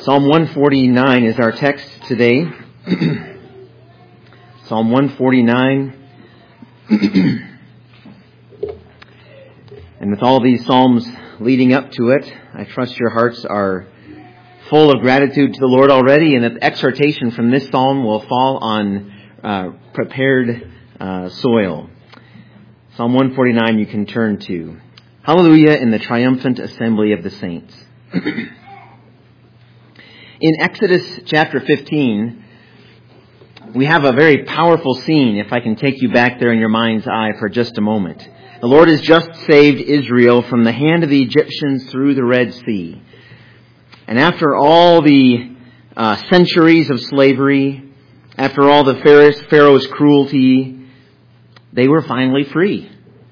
Psalm 149 is our text today. Psalm 149. And with all these psalms leading up to it, I trust your hearts are full of gratitude to the Lord already, and that the exhortation from this psalm will fall on prepared soil. Psalm 149 you can turn to. Hallelujah in the triumphant assembly of the saints. In Exodus chapter 15, we have a very powerful scene, if I can take you back there in your mind's eye for just a moment. The Lord has just saved Israel from the hand of the Egyptians through the Red Sea. And after all the centuries of slavery, after all the Pharaoh's cruelty, they were finally free.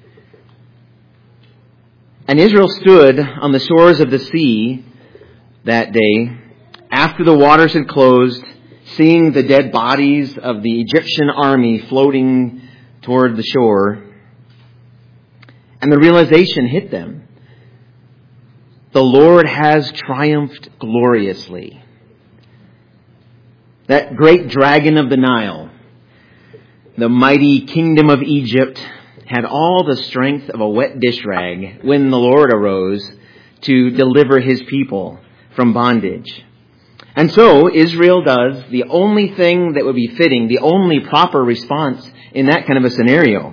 And Israel stood on the shores of the sea that day, after the waters had closed, seeing the dead bodies of the Egyptian army floating toward the shore. And the realization hit them. The Lord has triumphed gloriously. That great dragon of the Nile, the mighty kingdom of Egypt, had all the strength of a wet dish rag when the Lord arose to deliver his people from bondage. And so Israel does the only thing that would be fitting, the only proper response in that kind of a scenario.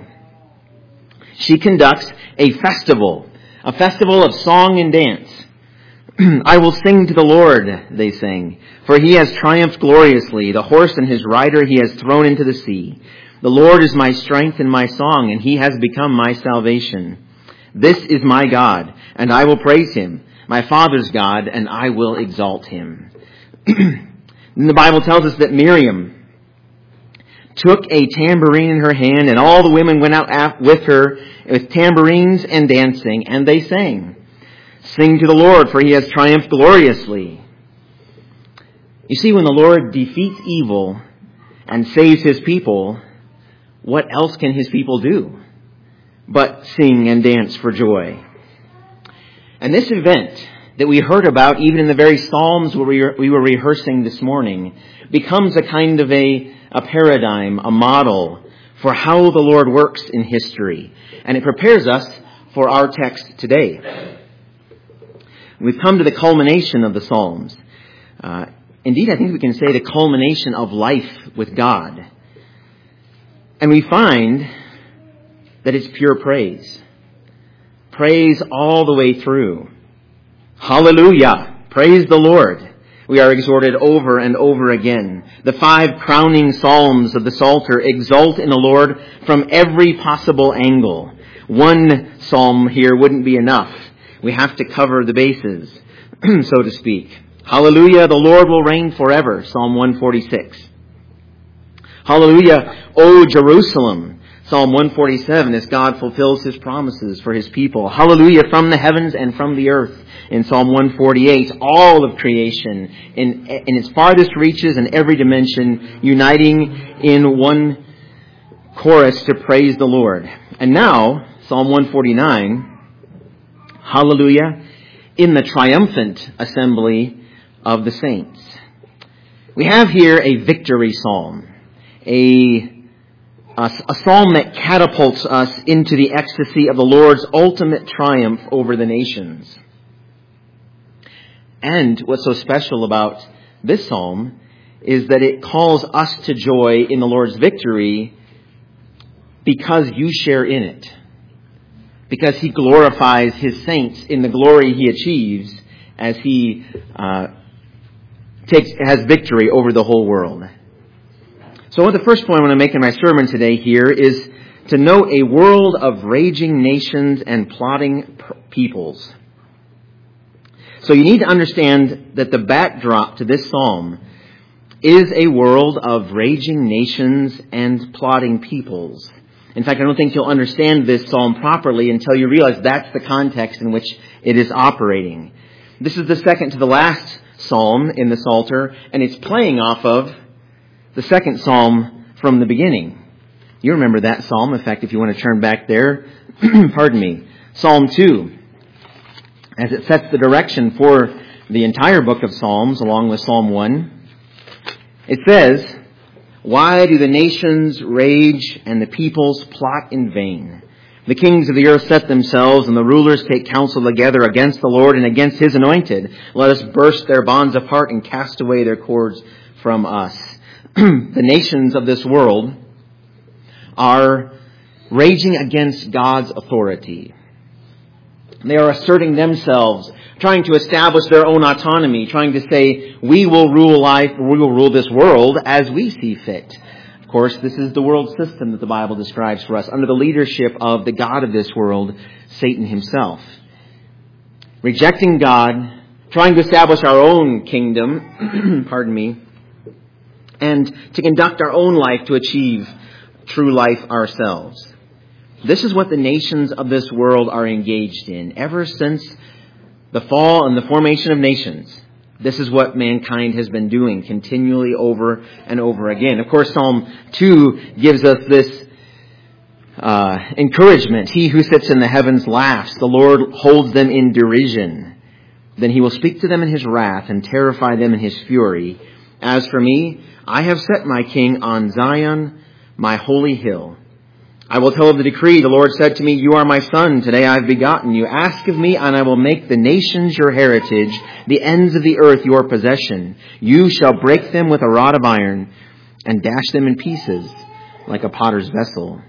She conducts a festival of song and dance. I will sing to the Lord, they sing, for he has triumphed gloriously. The horse and his rider he has thrown into the sea. The Lord is my strength and my song, and he has become my salvation. This is my God, and I will praise him, my Father's God, and I will exalt him. And the Bible tells us that Miriam took a tambourine in her hand, and all the women went out with her with tambourines and dancing, and they sang, "Sing to the Lord, for he has triumphed gloriously." You see, when the Lord defeats evil and saves his people, what else can his people do but sing and dance for joy? And this event that we heard about even in the very Psalms where we were rehearsing this morning becomes a kind of a paradigm, a model for how the Lord works in history. And it prepares us for our text today. We've come to the culmination of the Psalms. Indeed, I think we can say the culmination of life with God. And we find that it's pure praise. Praise all the way through. Hallelujah! Praise the Lord. We are exhorted over and over again. The 5 crowning psalms of the Psalter exult in the Lord from every possible angle. One psalm here wouldn't be enough. We have to cover the bases, so to speak. Hallelujah, the Lord will reign forever, Psalm 146. Hallelujah, O Jerusalem, Psalm 147, as God fulfills his promises for his people. Hallelujah, from the heavens and from the earth, in Psalm 148. All of creation in its farthest reaches and every dimension, uniting in one chorus to praise the Lord. And now, Psalm 149, hallelujah, in the triumphant assembly of the saints. We have here a victory psalm, a psalm that catapults us into the ecstasy of the Lord's ultimate triumph over the nations. And what's so special about this psalm is that it calls us to joy in the Lord's victory because you share in it. Because he glorifies his saints in the glory he achieves as he has victory over the whole world. So the first point I want to make in my sermon today here is to know a world of raging nations and plotting peoples. So you need to understand that the backdrop to this psalm is a world of raging nations and plotting peoples. In fact, I don't think you'll understand this psalm properly until you realize that's the context in which it is operating. This is the second to the last psalm in the Psalter, and it's playing off of the second psalm from the beginning. You remember that psalm. In fact, if you want to turn back there, pardon me, Psalm 2, as it sets the direction for the entire book of Psalms along with Psalm 1. It says, "Why do the nations rage and the peoples plot in vain? The kings of the earth set themselves, and the rulers take counsel together against the Lord and against His anointed. Let us burst their bonds apart and cast away their cords from us." The nations of this world are raging against God's authority. They are asserting themselves, trying to establish their own autonomy, trying to say, we will rule life, we will rule this world as we see fit. Of course, this is the world system that the Bible describes for us, under the leadership of the god of this world, Satan himself. Rejecting God, trying to establish our own kingdom, and to conduct our own life to achieve true life ourselves. This is what the nations of this world are engaged in ever since the fall and the formation of nations. This is what mankind has been doing continually over and over again. Of course, Psalm 2 gives us this encouragement. He who sits in the heavens laughs. The Lord holds them in derision. Then He will speak to them in His wrath and terrify them in His fury. As for me, I have set my king on Zion, my holy hill. I will tell of the decree. The Lord said to me, "You are my son. Today I have begotten you. Ask of me, and I will make the nations your heritage, the ends of the earth your possession. You shall break them with a rod of iron and dash them in pieces like a potter's vessel."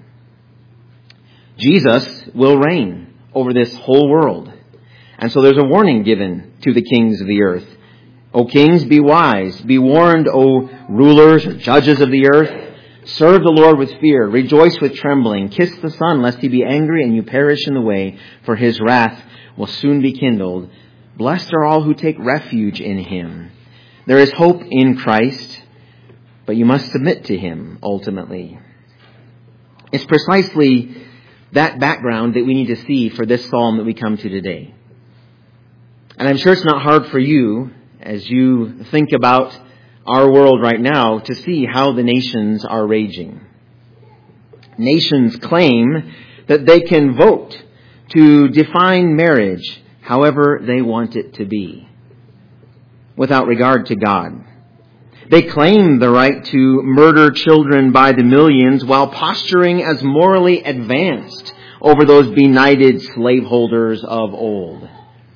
Jesus will reign over this whole world. And so there's a warning given to the kings of the earth. O kings, be wise. Be warned, O rulers or judges of the earth. Serve the Lord with fear. Rejoice with trembling. Kiss the Son, lest He be angry and you perish in the way, for His wrath will soon be kindled. Blessed are all who take refuge in Him. There is hope in Christ, but you must submit to Him ultimately. It's precisely that background that we need to see for this psalm that we come to today. And I'm sure it's not hard for you, as you think about our world right now, to see how the nations are raging. Nations claim that they can vote to define marriage however they want it to be, without regard to God. They claim the right to murder children by the millions while posturing as morally advanced over those benighted slaveholders of old.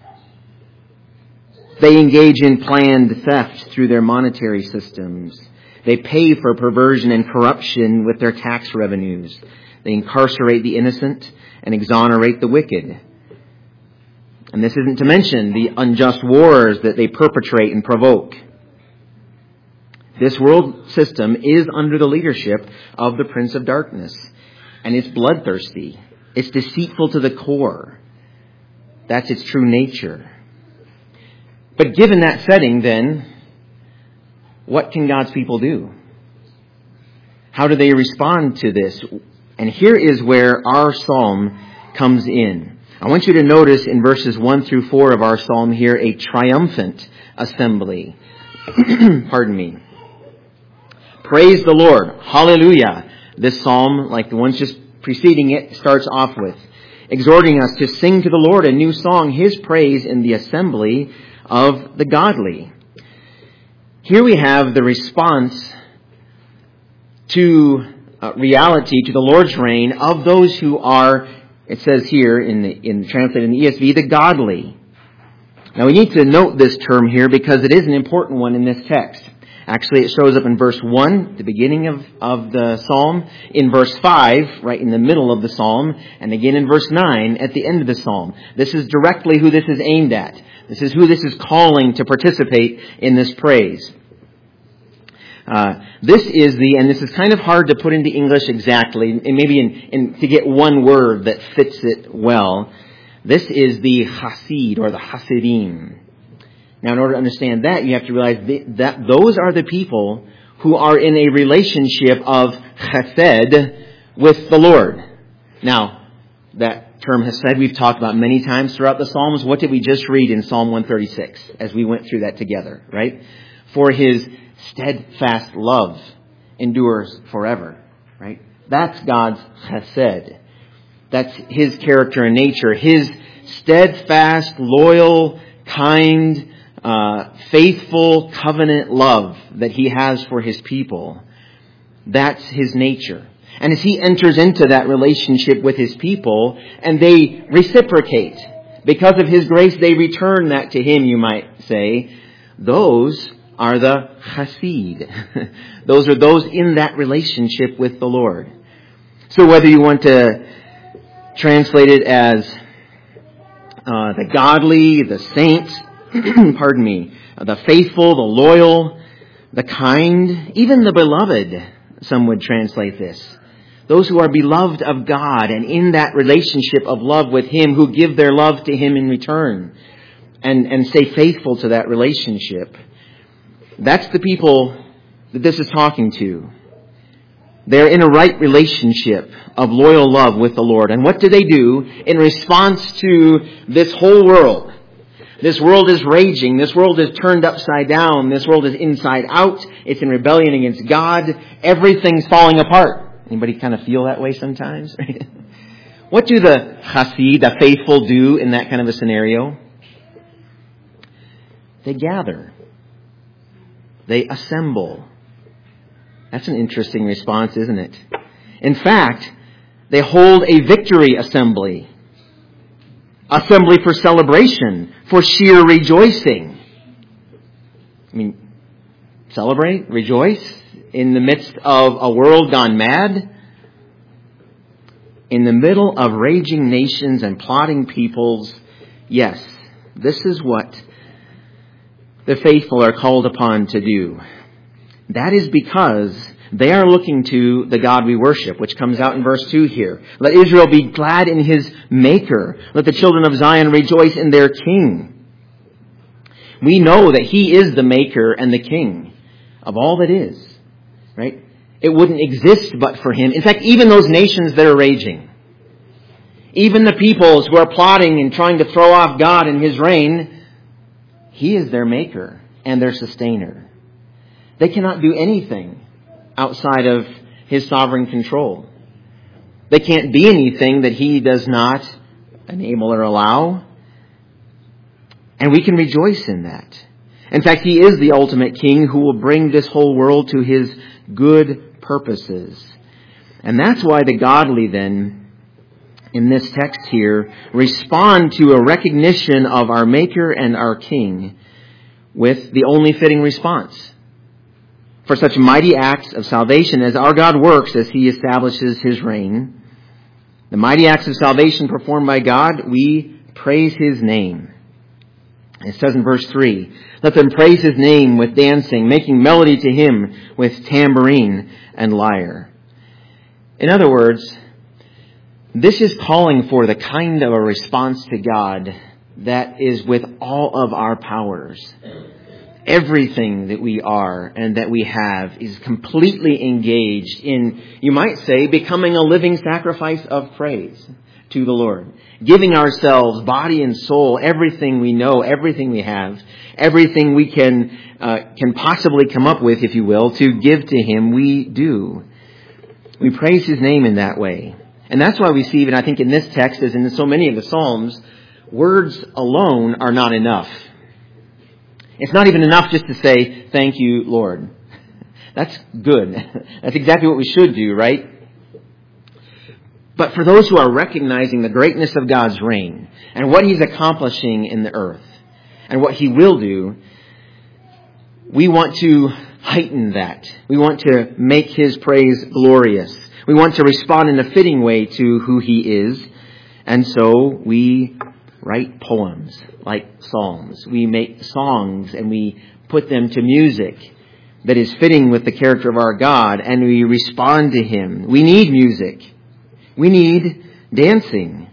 They engage in planned theft through their monetary systems. They pay for perversion and corruption with their tax revenues. They incarcerate the innocent and exonerate the wicked. And this isn't to mention the unjust wars that they perpetrate and provoke. This world system is under the leadership of the Prince of Darkness, and it's bloodthirsty. It's deceitful to the core. That's its true nature. But given that setting, then, what can God's people do? How do they respond to this? And here is where our psalm comes in. I want you to notice in verses 1 through 4 of our psalm here a triumphant assembly. Praise the Lord. Hallelujah. This psalm, like the ones just preceding it, starts off with exhorting us to sing to the Lord a new song, His praise in the assembly of the godly. Here we have the response to reality, to the Lord's reign of those who are, it says here translated in the ESV, the godly. Now we need to note this term here because it is an important one in this text. Actually, it shows up in verse 1, the beginning of the psalm, in verse 5, right in the middle of the psalm, and again in verse 9 at the end of the psalm. This is directly who this is aimed at. This is who this is calling to participate in this praise. This is kind of hard to put into English exactly, and maybe to get one word that fits it well. This is the Hasid, or the Hasidim. Now, in order to understand that, you have to realize that those are the people who are in a relationship of chesed with the Lord. Now, that term chesed we've talked about many times throughout the Psalms. What did we just read in Psalm 136 as we went through that together, right? For His steadfast love endures forever, right? That's God's chesed. That's His character and nature. His steadfast, loyal, kind, faithful covenant love that He has for His people. That's His nature. And as He enters into that relationship with His people, and they reciprocate, because of His grace, they return that to Him, you might say. Those are the chassid. Those are those in that relationship with the Lord. So whether you want to translate it as the godly, the saints, pardon me, the faithful, the loyal, the kind, even the beloved, some would translate this. Those who are beloved of God and in that relationship of love with Him, who give their love to Him in return and stay faithful to that relationship. That's the people that this is talking to. They're in a right relationship of loyal love with the Lord. And what do they do in response to this whole world? This world is raging. This world is turned upside down. This world is inside out. It's in rebellion against God. Everything's falling apart. Anybody kind of feel that way sometimes? What do the chassid, the faithful, do in that kind of a scenario? They gather. They assemble. That's an interesting response, isn't it? In fact, they hold a victory assembly. Assembly for celebration, for sheer rejoicing. I mean, celebrate, rejoice in the midst of a world gone mad. In the middle of raging nations and plotting peoples. Yes, this is what the faithful are called upon to do. That is because they are looking to the God we worship, which comes out in verse 2 here. Let Israel be glad in his Maker. Let the children of Zion rejoice in their King. We know that He is the Maker and the King of all that is. Right? It wouldn't exist but for Him. In fact, even those nations that are raging, even the peoples who are plotting and trying to throw off God and His reign, He is their Maker and their Sustainer. They cannot do anything outside of His sovereign control. They can't be anything that He does not enable or allow. And we can rejoice in that. In fact, He is the ultimate King who will bring this whole world to His good purposes. And that's why the godly then, in this text here, respond to a recognition of our Maker and our King with the only fitting response. For such mighty acts of salvation as our God works as He establishes His reign, the mighty acts of salvation performed by God, we praise His name. It says in verse 3, let them praise His name with dancing, making melody to Him with tambourine and lyre. In other words, this is calling for the kind of a response to God that is with all of our powers. Everything that we are and that we have is completely engaged in, you might say, becoming a living sacrifice of praise to the Lord. Giving ourselves, body and soul, everything we know, everything we have, everything we can possibly come up with, if you will, to give to Him, we do. We praise His name in that way. And that's why we see, even I think in this text, as in so many of the Psalms, words alone are not enough. It's not even enough just to say, thank you, Lord. That's good. That's exactly what we should do, right? But for those who are recognizing the greatness of God's reign and what He's accomplishing in the earth and what He will do, we want to heighten that. We want to make His praise glorious. We want to respond in a fitting way to who He is. And so we write poems like psalms. We make songs and we put them to music that is fitting with the character of our God, and we respond to Him. We need music. We need dancing.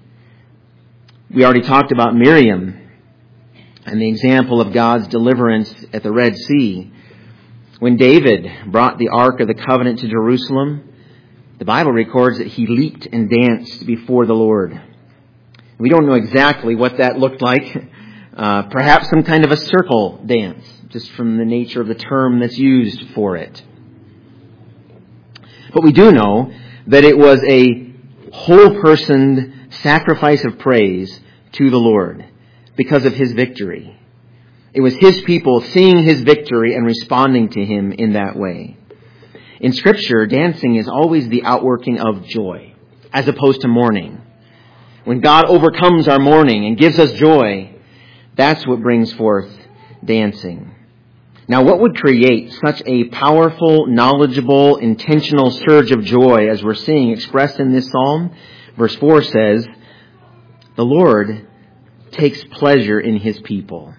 We already talked about Miriam and the example of God's deliverance at the Red Sea. When David brought the Ark of the Covenant to Jerusalem, the Bible records that he leaped and danced before the Lord. We don't know exactly what that looked like. Perhaps some kind of a circle dance, just from the nature of the term that's used for it. But we do know that it was a whole-personed sacrifice of praise to the Lord because of His victory. It was His people seeing His victory and responding to Him in that way. In Scripture, dancing is always the outworking of joy, as opposed to mourning. When God overcomes our mourning and gives us joy, that's what brings forth dancing. Now, what would create such a powerful, knowledgeable, intentional surge of joy as we're seeing expressed in this psalm? Verse 4 says, "The Lord takes pleasure in His people.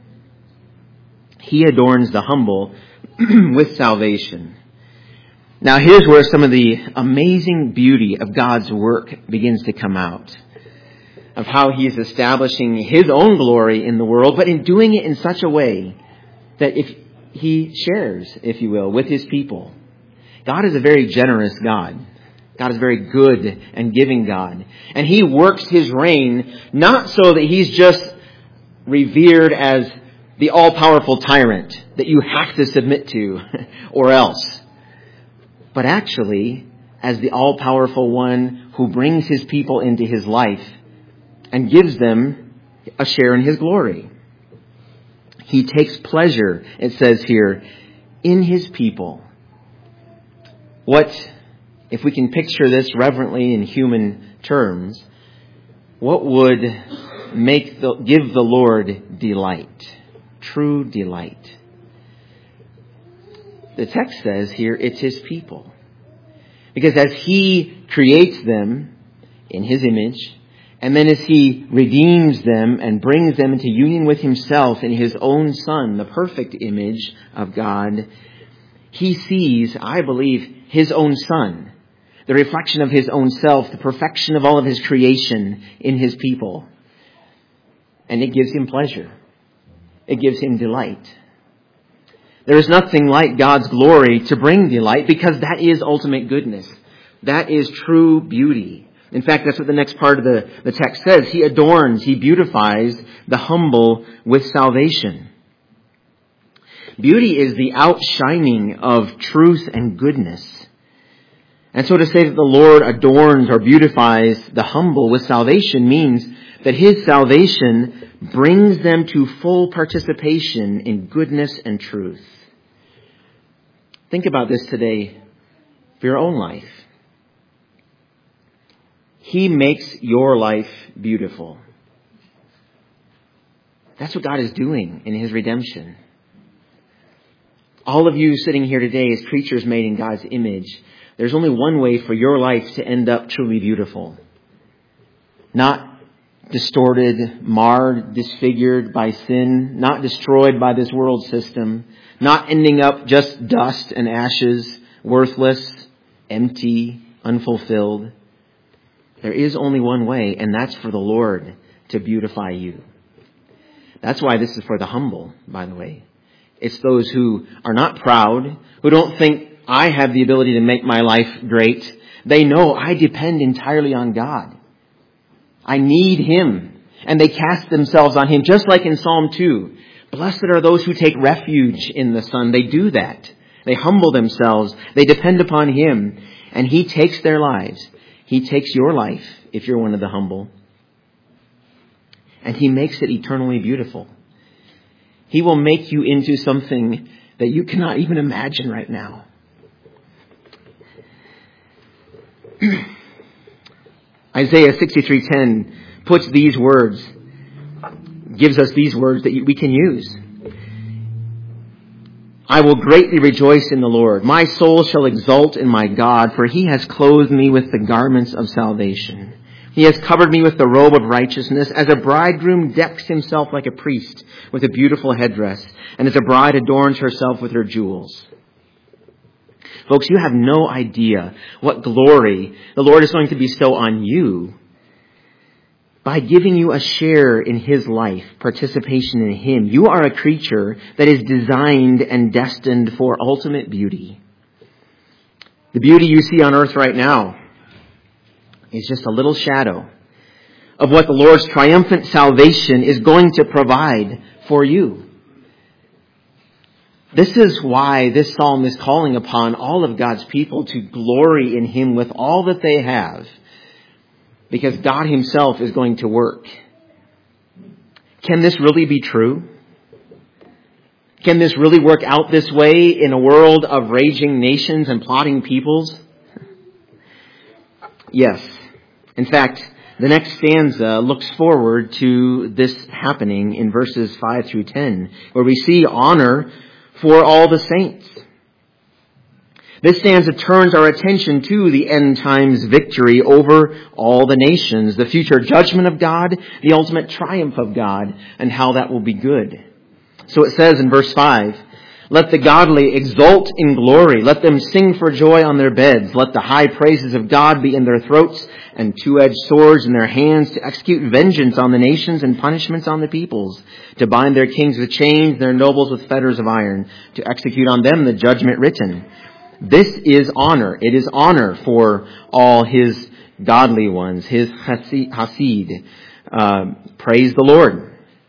He adorns the humble with salvation." Now, here's where some of the amazing beauty of God's work begins to come out, of how He is establishing His own glory in the world, but in doing it in such a way that if He shares, if you will, with His people. God is a very generous God. God is a very good and giving God. And He works His reign not so that He's just revered as the all-powerful tyrant that you have to submit to or else, but actually as the all-powerful one who brings His people into His life and gives them a share in His glory. He takes pleasure, it says here, in His people. What, if we can picture this reverently in human terms, what would give the Lord delight? True delight. The text says here it's His people. Because as He creates them in His image, and then as He redeems them and brings them into union with Himself in His own Son, the perfect image of God, He sees, I believe, His own Son, the reflection of His own self, the perfection of all of His creation in His people. And it gives Him pleasure. It gives Him delight. There is nothing like God's glory to bring delight, because that is ultimate goodness. That is true beauty. In fact, that's what the next part of the text says. He adorns, He beautifies the humble with salvation. Beauty is the outshining of truth and goodness. And so to say that the Lord adorns or beautifies the humble with salvation means that His salvation brings them to full participation in goodness and truth. Think about this today for your own life. He makes your life beautiful. That's what God is doing in His redemption. All of you sitting here today as creatures made in God's image, there's only one way for your life to end up truly beautiful. Not distorted, marred, disfigured by sin, not destroyed by this world system, not ending up just dust and ashes, worthless, empty, unfulfilled. There is only one way, and that's for the Lord to beautify you. That's why this is for the humble, by the way. It's those who are not proud, who don't think I have the ability to make my life great. They know I depend entirely on God. I need Him. And they cast themselves on Him, just like in Psalm 2. Blessed are those who take refuge in the Son. They do that. They humble themselves. They depend upon Him. And He takes their lives. He takes your life, if you're one of the humble, and He makes it eternally beautiful. He will make you into something that you cannot even imagine right now. Isaiah 63:10 puts these words, gives us these words that we can use. I will greatly rejoice in the Lord. My soul shall exult in my God, for He has clothed me with the garments of salvation. He has covered me with the robe of righteousness, as a bridegroom decks himself like a priest with a beautiful headdress, and as a bride adorns herself with her jewels. Folks, you have no idea what glory the Lord is going to bestow on you by giving you a share in His life, participation in Him. You are a creature that is designed and destined for ultimate beauty. The beauty you see on earth right now is just a little shadow of what the Lord's triumphant salvation is going to provide for you. This is why this psalm is calling upon all of God's people to glory in Him with all that they have, because God Himself is going to work. Can this really be true? Can this really work out this way in a world of raging nations and plotting peoples? Yes. In fact, the next stanza looks forward to this happening in verses 5 through 10, where we see honor for all the saints. This stanza turns our attention to the end times victory over all the nations, the future judgment of God, the ultimate triumph of God, and how that will be good. So it says in verse 5, "Let the godly exult in glory. Let them sing for joy on their beds. Let the high praises of God be in their throats and two-edged swords in their hands to execute vengeance on the nations and punishments on the peoples, to bind their kings with chains, their nobles with fetters of iron, to execute on them the judgment written." This is honor. It is honor for all His godly ones, His Hasid. Praise the Lord.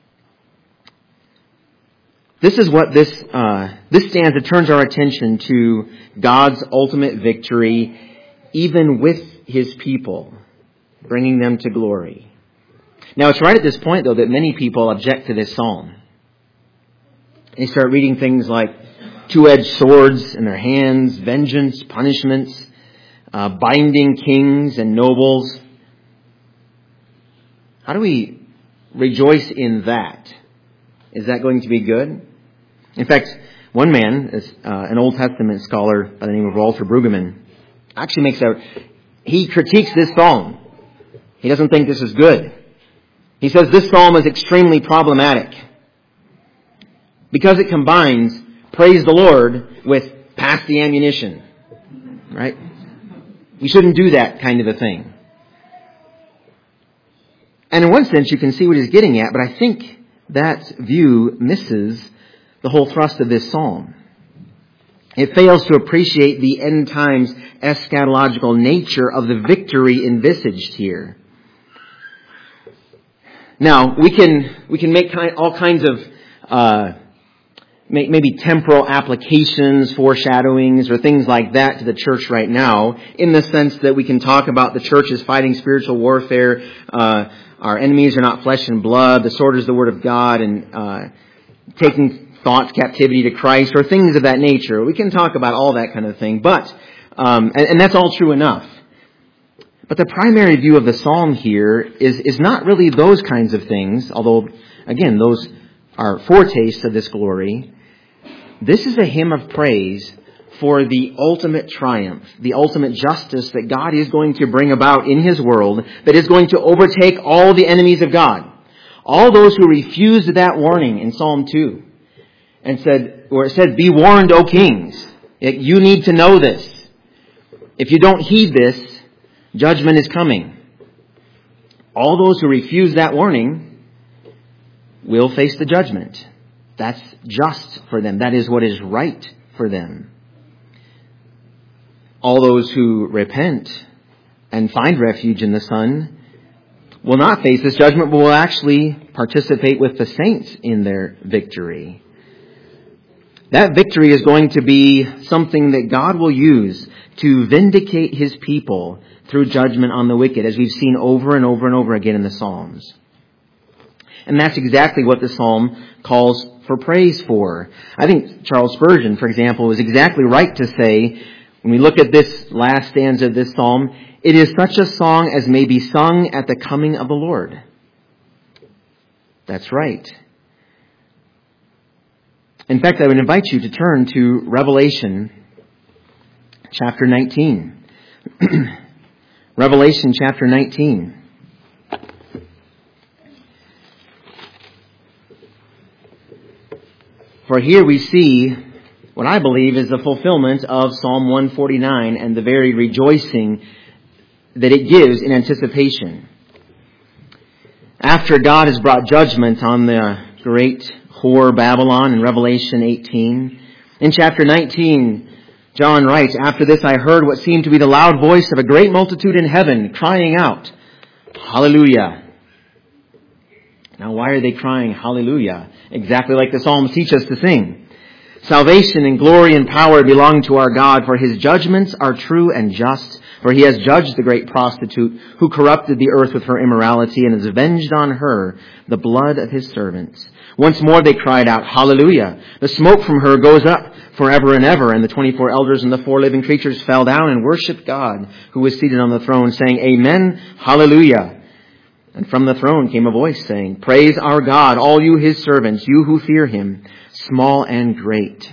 This is what this stanza turns our attention to, God's ultimate victory, even with His people, bringing them to glory. Now, it's right at this point, though, that many people object to this psalm. They start reading things like two-edged swords in their hands, vengeance, punishments, binding kings and nobles. How do we rejoice in that? Is that going to be good? In fact, one man, an Old Testament scholar by the name of Walter Brueggemann, actually he critiques this psalm. He doesn't think this is good. He says this psalm is extremely problematic because it combines praise the Lord with pass the ammunition. Right? We shouldn't do that kind of a thing. And in one sense, you can see what he's getting at, but I think that view misses the whole thrust of this psalm. It fails to appreciate the end times eschatological nature of the victory envisaged here. Now, we can make all kinds of maybe temporal applications, foreshadowings, or things like that to the church right now, in the sense that we can talk about the church is fighting spiritual warfare, our enemies are not flesh and blood, the sword is the word of God, and taking thoughts captivity to Christ, or things of that nature. We can talk about all that kind of thing, but and that's all true enough. But the primary view of the psalm here is not really those kinds of things, although, again, those are foretastes of this glory. This is a hymn of praise for the ultimate triumph, the ultimate justice that God is going to bring about in His world, that is going to overtake all the enemies of God. All those who refused that warning in Psalm 2 and where it said, "Be warned, O kings." You need to know this. If you don't heed this, judgment is coming. All those who refuse that warning will face the judgment. That's just for them. That is what is right for them. All those who repent and find refuge in the Son will not face this judgment, but will actually participate with the saints in their victory. That victory is going to be something that God will use to vindicate His people through judgment on the wicked, as we've seen over and over and over again in the Psalms. And that's exactly what the Psalm calls for praise for. I think Charles Spurgeon, for example, was exactly right to say, when we look at this last stanza of this Psalm, it is such a song as may be sung at the coming of the Lord. That's right. In fact, I would invite you to turn to Revelation chapter 19. Revelation chapter 19. For here we see what I believe is the fulfillment of Psalm 149 and the very rejoicing that it gives in anticipation. After God has brought judgment on the great whore Babylon in Revelation 18, in chapter 19, John writes, "After this I heard what seemed to be the loud voice of a great multitude in heaven, crying out, Hallelujah." Now, why are they crying hallelujah? Exactly like the Psalms teach us to sing. "Salvation and glory and power belong to our God, for His judgments are true and just. For he has judged the great prostitute who corrupted the earth with her immorality and has avenged on her the blood of his servants. Once more they cried out, Hallelujah! The smoke from her goes up forever and ever. And the 24 elders and the 4 living creatures fell down and worshipped God who was seated on the throne, saying, Amen, Hallelujah. And from the throne came a voice saying, Praise our God, all you his servants, you who fear him, small and great.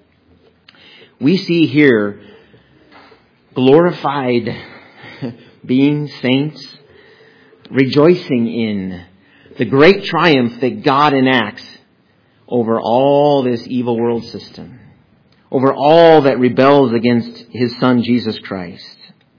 We see here glorified beings, saints, rejoicing in the great triumph that God enacts over all this evil world system, over all that rebels against his Son, Jesus Christ.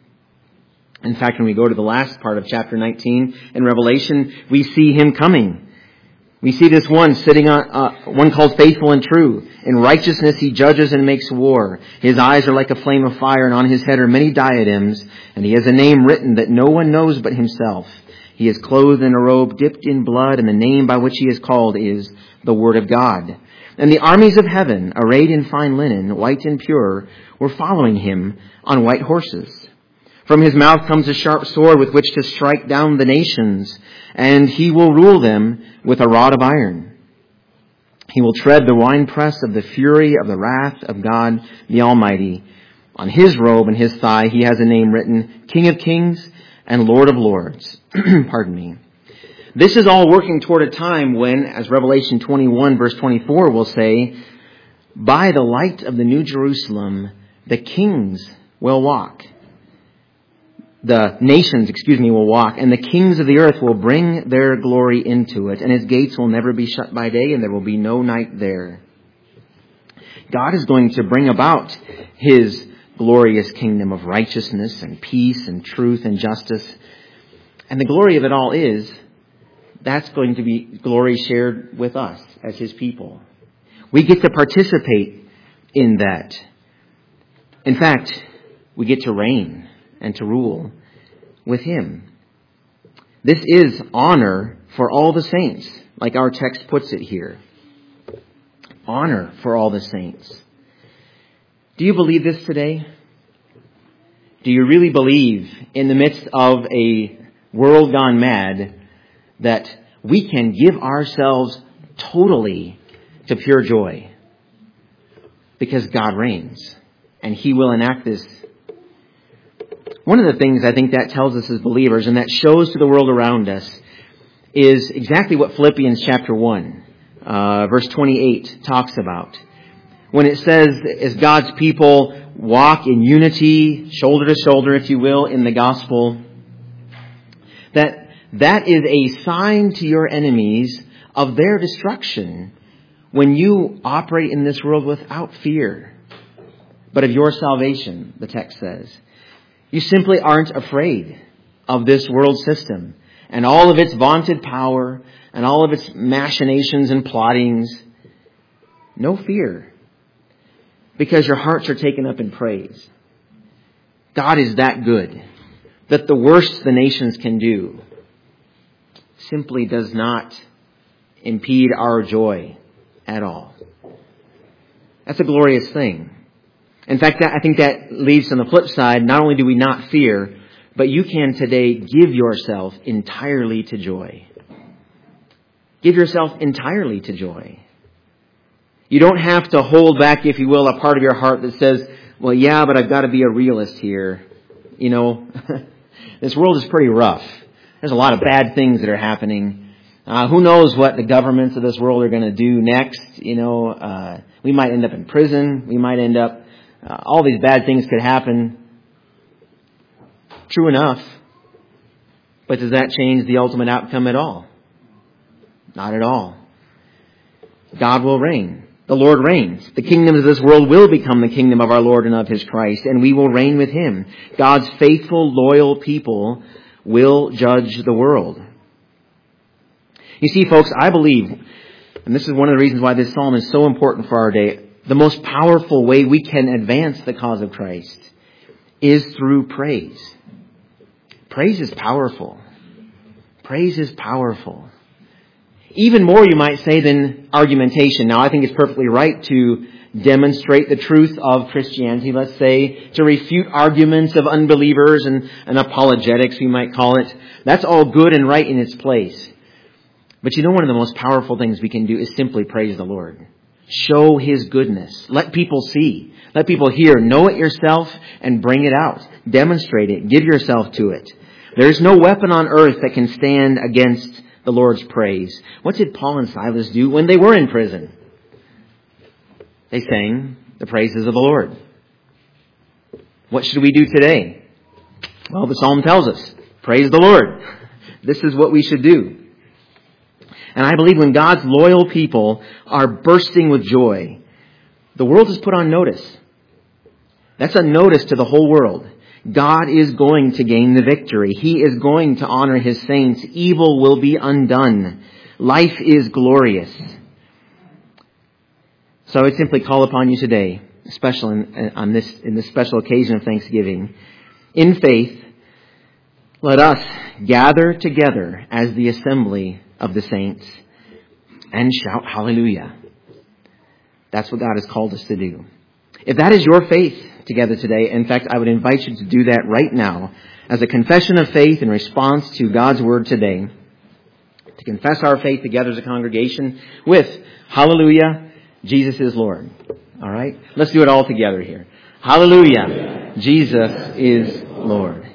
In fact, when we go to the last part of chapter 19 in Revelation, we see him coming. We see this one sitting on, one called Faithful and True. In righteousness he judges and makes war. His eyes are like a flame of fire, and on his head are many diadems, and he has a name written that no one knows but himself. He is clothed in a robe dipped in blood, and the name by which he is called is the Word of God. And the armies of heaven, arrayed in fine linen, white and pure, were following him on white horses. From his mouth comes a sharp sword with which to strike down the nations, and he will rule them with a rod of iron. He will tread the winepress of the fury of the wrath of God the Almighty. On his robe and his thigh he has a name written, King of Kings and Lord of Lords. Pardon me. This is all working toward a time when, as Revelation 21 verse 24 will say, by the light of the New Jerusalem, the kings will walk. The nations, will walk, and the kings of the earth will bring their glory into it, and his gates will never be shut by day, and there will be no night there. God is going to bring about his glorious kingdom of righteousness and peace and truth and justice. And the glory of it all is, that's going to be glory shared with us as his people. We get to participate in that. In fact, we get to reign and to rule with him. This is honor for all the saints, like our text puts it here. Honor for all the saints. Do you believe this today? Do you really believe, in the midst of a world gone mad, that we can give ourselves totally to pure joy? Because God reigns, and he will enact this. One of the things I think that tells us as believers, and that shows to the world around us, is exactly what Philippians chapter 1, verse 28 talks about. When it says, as God's people walk in unity, shoulder to shoulder, if you will, in the gospel, that is a sign to your enemies of their destruction when you operate in this world without fear, but of your salvation, the text says. You simply aren't afraid of this world system and all of its vaunted power and all of its machinations and plottings. No fear, because your hearts are taken up in praise. God is that good that the worst the nations can do simply does not impede our joy at all. That's a glorious thing. In fact, I think that leads on the flip side. Not only do we not fear, but you can today give yourself entirely to joy. Give yourself entirely to joy. You don't have to hold back, if you will, a part of your heart that says, well, yeah, but I've got to be a realist here. You know, this world is pretty rough. There's a lot of bad things that are happening. Who knows what the governments of this world are going to do next? You know, we might end up in prison. We might end up, all these bad things could happen. True enough. But does that change the ultimate outcome at all? Not at all. God will reign. The Lord reigns. The kingdoms of this world will become the kingdom of our Lord and of his Christ, and we will reign with him. God's faithful, loyal people will judge the world. You see, folks, I believe, and this is one of the reasons why this psalm is so important for our day, the most powerful way we can advance the cause of Christ is through praise. Praise is powerful. Praise is powerful. Even more, you might say, than argumentation. Now, I think it's perfectly right to demonstrate the truth of Christianity, let's say, to refute arguments of unbelievers and apologetics, we might call it. That's all good and right in its place. But you know, one of the most powerful things we can do is simply praise the Lord. Show His goodness. Let people see. Let people hear. Know it yourself and bring it out. Demonstrate it. Give yourself to it. There's no weapon on earth that can stand against the Lord's praise. What did Paul and Silas do when they were in prison? They sang the praises of the Lord. What should we do today? Well, the Psalm tells us, praise the Lord. This is what we should do. And I believe when God's loyal people are bursting with joy, the world is put on notice. That's a notice to the whole world. God is going to gain the victory. He is going to honor His saints. Evil will be undone. Life is glorious. So I would simply call upon you today, especially in this special occasion of Thanksgiving, in faith, let us gather together as the assembly of the saints and shout hallelujah. That's what God has called us to do. If that is your faith together today, in fact, I would invite you to do that right now as a confession of faith in response to God's word today. To confess our faith together as a congregation with hallelujah, Jesus is Lord. All right? Let's do it all together here. Hallelujah, Jesus is Lord.